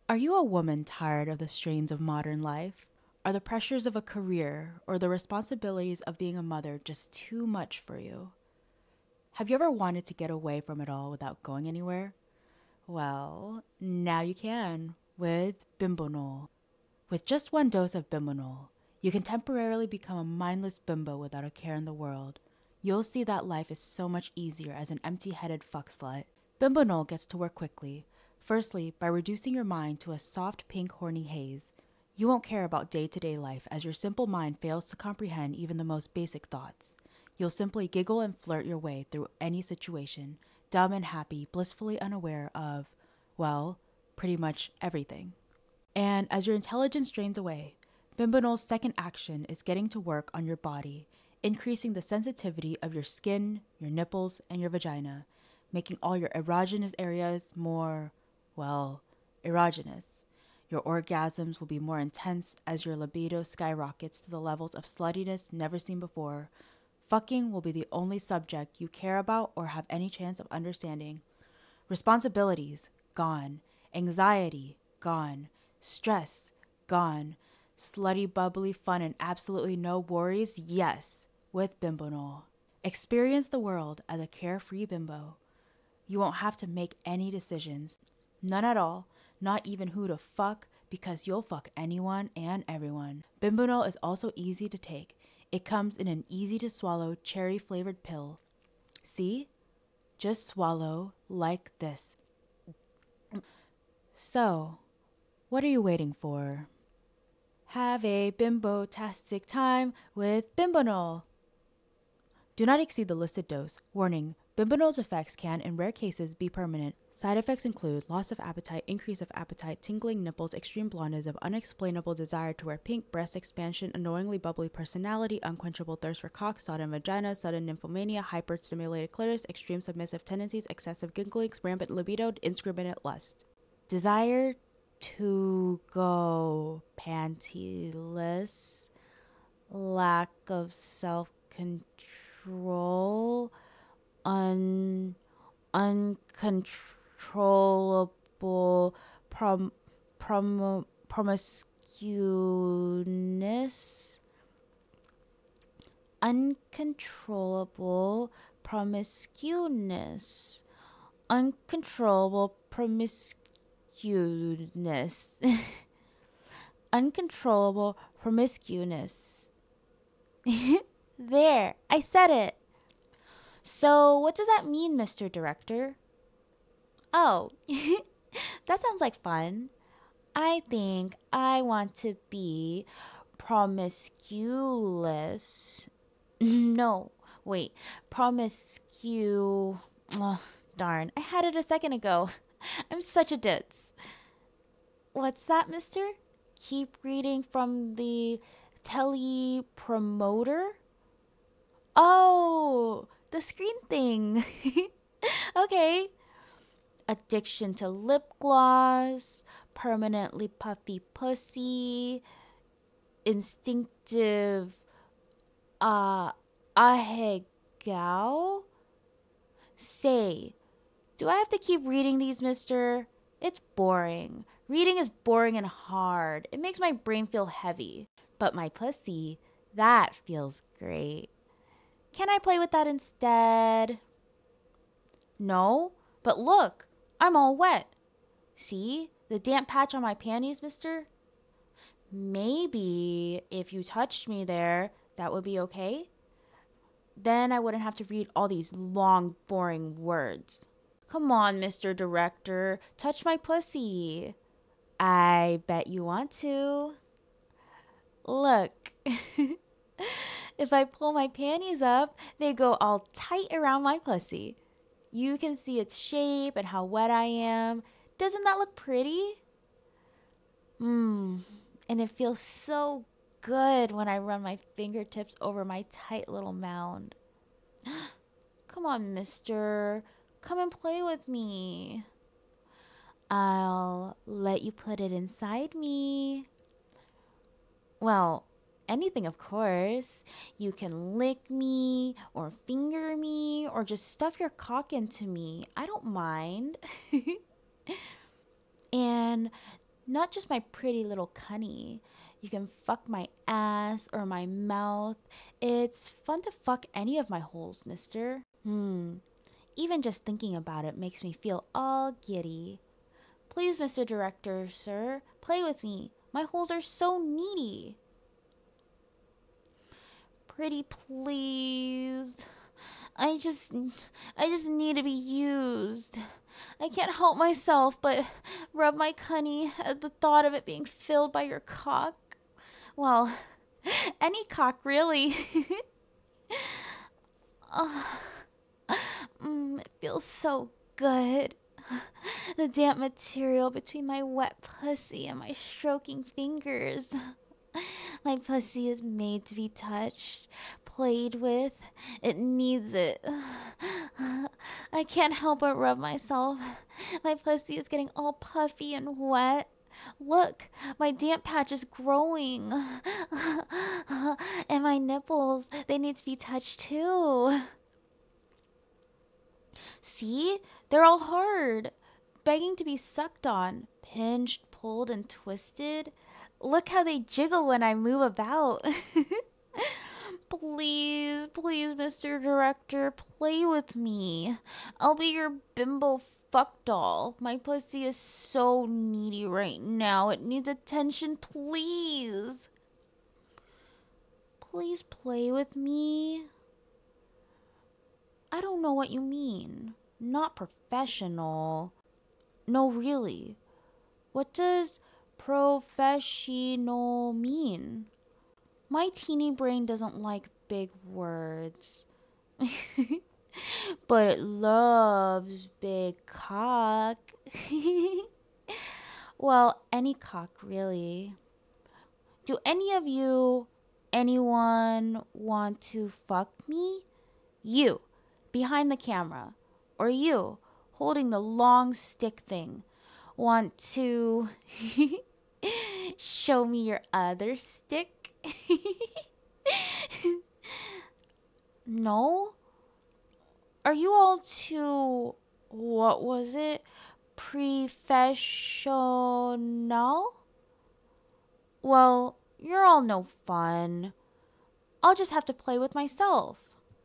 Are you a woman tired of the strains of modern life? Are the pressures of a career or the responsibilities of being a mother just too much for you? Have you ever wanted to get away from it all without going anywhere? Well, now you can with Bimbonol. With just one dose of Bimbonol, you can temporarily become a mindless bimbo without a care in the world. You'll see that life is so much easier as an empty-headed fuck slut. Bimbonol gets to work quickly. Firstly, by reducing your mind to a soft pink horny haze. You won't care about day-to-day life as your simple mind fails to comprehend even the most basic thoughts. You'll simply giggle and flirt your way through any situation, dumb and happy, blissfully unaware of, well, pretty much everything. And as your intelligence drains away, Bimbinol's second action is getting to work on your body, increasing the sensitivity of your skin, your nipples, and your vagina, making all your erogenous areas more, well, erogenous. Your orgasms will be more intense as your libido skyrockets to the levels of sluttiness never seen before. Fucking will be the only subject you care about or have any chance of understanding. Responsibilities, gone. Anxiety, gone. Stress, gone. Slutty, bubbly fun and absolutely no worries, yes, with Bimbonol. Experience the world as a carefree bimbo. You won't have to make any decisions. None at all. Not even who to fuck, because you'll fuck anyone and everyone. Bimbonol is also easy to take. It comes in an easy to swallow cherry flavored pill. See? Just swallow like this. So, what are you waiting for? Have a bimbo-tastic time with Bimbonol. Do not exceed the listed dose. Warning, Bimbonol's effects can, in rare cases, be permanent. Side effects include loss of appetite, increase of appetite, tingling nipples, extreme blondness of unexplainable desire to wear pink, breast expansion, annoyingly bubbly personality, unquenchable thirst for cock, sodden vagina, sudden nymphomania, hyperstimulated clitoris, extreme submissive tendencies, excessive gigglings, rampant libido, indiscriminate lust. Desire to go pantyless, lack of self control, uncontrollable promiscuousness, uncontrollable promiscuousness, uncontrollable promiscuousness, uncontrollable promiscuousness. There, I said it. So, what does that mean, Mr. Director? Oh, that sounds like fun. I think I want to be promiscuous. No, wait, promiscu. Ugh, darn, I had it a second ago. I'm such a ditz. What's that, mister? Keep reading from the tele promoter? Oh, the screen thing. Okay. Addiction to lip gloss, permanently puffy pussy, instinctive uh ahegao. Say, do I have to keep reading these, mister? It's boring. Reading is boring and hard. It makes my brain feel heavy. But my pussy, that feels great. Can I play with that instead? No, but look, I'm all wet. See the damp patch on my panties, mister? Maybe if you touched me there, that would be okay. Then I wouldn't have to read all these long, boring words. Come on, Mr. Director, touch my pussy. I bet you want to. Look, if I pull my panties up, they go all tight around my pussy. You can see its shape and how wet I am. Doesn't that look pretty? Mmm, and it feels so good when I run my fingertips over my tight little mound. Come on, mister. Come and play with me. I'll let you put it inside me. Well, anything, of course. You can lick me, or finger me, or just stuff your cock into me. I don't mind. And Not just my pretty little cunny. You can fuck my ass or my mouth. It's fun to fuck any of my holes, mister. Even just thinking about it makes me feel all giddy. Please, Mr. Director, sir, play with me. My holes are so needy. Pretty please. I just need to be used. I can't help myself but rub my cunny at the thought of it being filled by your cock. Well, any cock really. Oh, it feels so good. The damp material between my wet pussy and my stroking fingers. My pussy is made to be touched, played with. It needs it. I can't help but rub myself. My pussy is getting all puffy and wet. Look, my damp patch is growing. And my nipples, they need to be touched too. See? They're all hard, begging to be sucked on, pinched, pulled, and twisted. Look how they jiggle when I move about. Please, please, Mr. Director, play with me. I'll be your bimbo fuck doll. My pussy is so needy right now. It needs attention, please. Please play with me. I don't know what you mean. Not professional. No, really. What does professional mean? My teeny brain doesn't like big words. But it loves big cock. Well, any cock, really. Do any of you, anyone want to fuck me? You, behind the camera. Or you, holding the long stick thing. Want to show me your other stick? No? Are you all too, what was it? Professional? Well, you're all no fun. I'll just have to play with myself.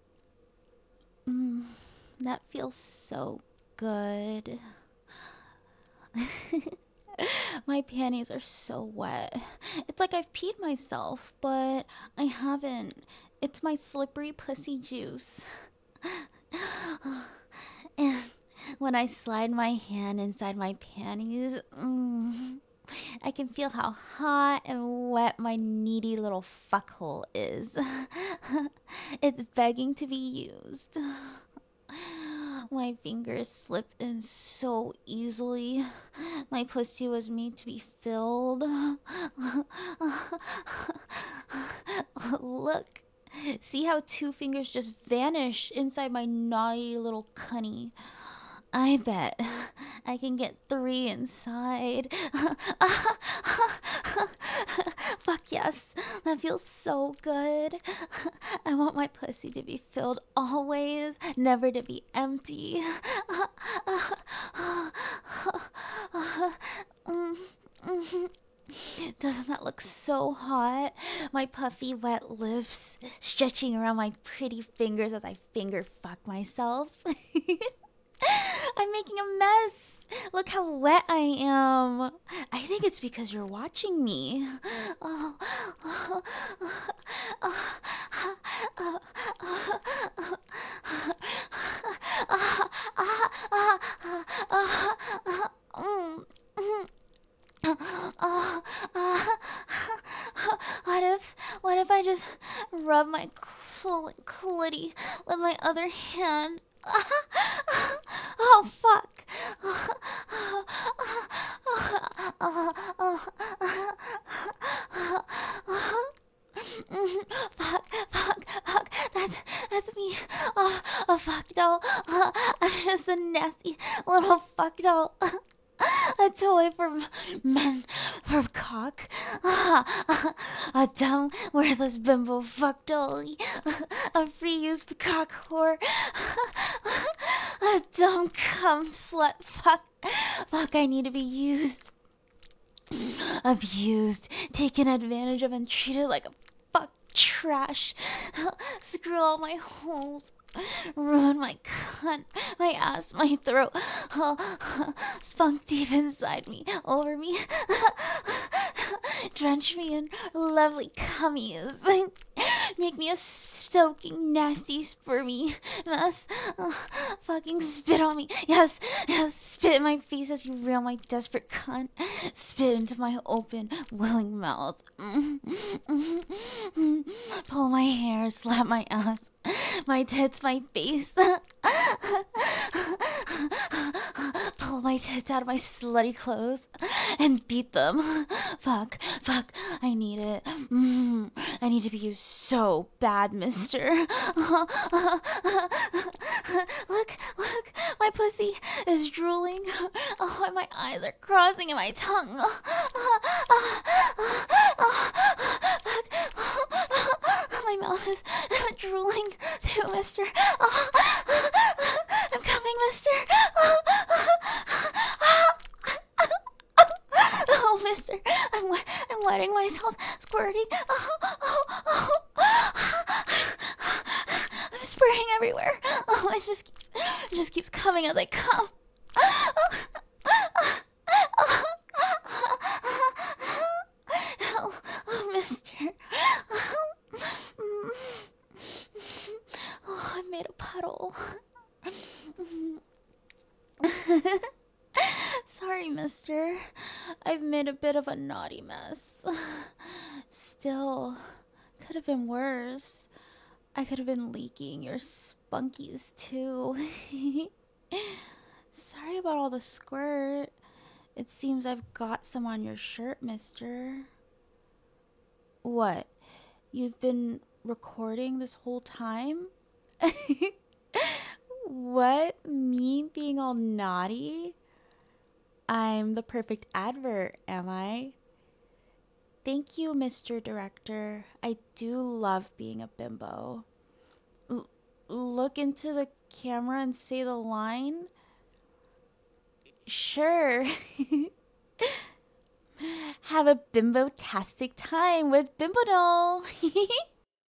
That feels so good. My panties are so wet. It's like I've peed myself, but I haven't. It's my slippery pussy juice. And when I slide my hand inside my panties, I can feel how hot and wet my needy little fuckhole is. It's begging to be used. My fingers slip in so easily. My pussy was made to be filled. Look. See how 2 fingers just vanish inside my naughty little cunny. I bet I can get 3 inside. Fuck yes, that feels so good. I want my pussy to be filled always, never to be empty. Doesn't that look so hot? My puffy wet lips stretching around my pretty fingers as I finger fuck myself. I'm making a mess. Look how wet I am. I think it's because you're watching me. What if I just rub my swollen clitty with my other hand? Oh, fuck. Fuck. That's me. A fuck doll. I'm just a nasty little fuck doll. A toy for men, for cock. A dumb, worthless bimbo fuck dolly. A free use cock whore. A dumb cum slut fuck. Fuck, I need to be used. abused, taken advantage of, and treated like a fuck trash. Screw all my holes. Ruin my cunt, my ass, my throat. Spunk deep inside me, over me. Drench me in lovely cummies. Make me a soaking, nasty, spermy mess. Fucking spit on me. Yes, yes, spit in my face as you rail my desperate cunt. Spit into my open, willing mouth. Pull my hair, slap my ass, my tits, my face. Pull my tits out of my slutty clothes and beat them. Fuck, fuck, I need it. I need to be used so bad, mister. Look, look, my pussy is drooling. Oh, and my eyes are crossing and my tongue. My mouth is drooling too, mister. I'm coming, mister. Oh, mister, I'm wetting myself, squirting. I'm spraying everywhere. Oh, it just keeps coming as I come. Oh, mister. Oh, I made a puddle. Sorry, mister. I've made a bit of a naughty mess. Still, could have been worse. I could have been leaking your spunkies, too. Sorry about all the squirt. It seems I've got some on your shirt, mister. What? You've been recording this whole time? What? Me being all naughty? I'm the perfect advert, am I? Thank you, Mr. Director. I do love being a bimbo. Look into the camera and say the line? Sure. Have a bimbo-tastic time with Bimbo Doll.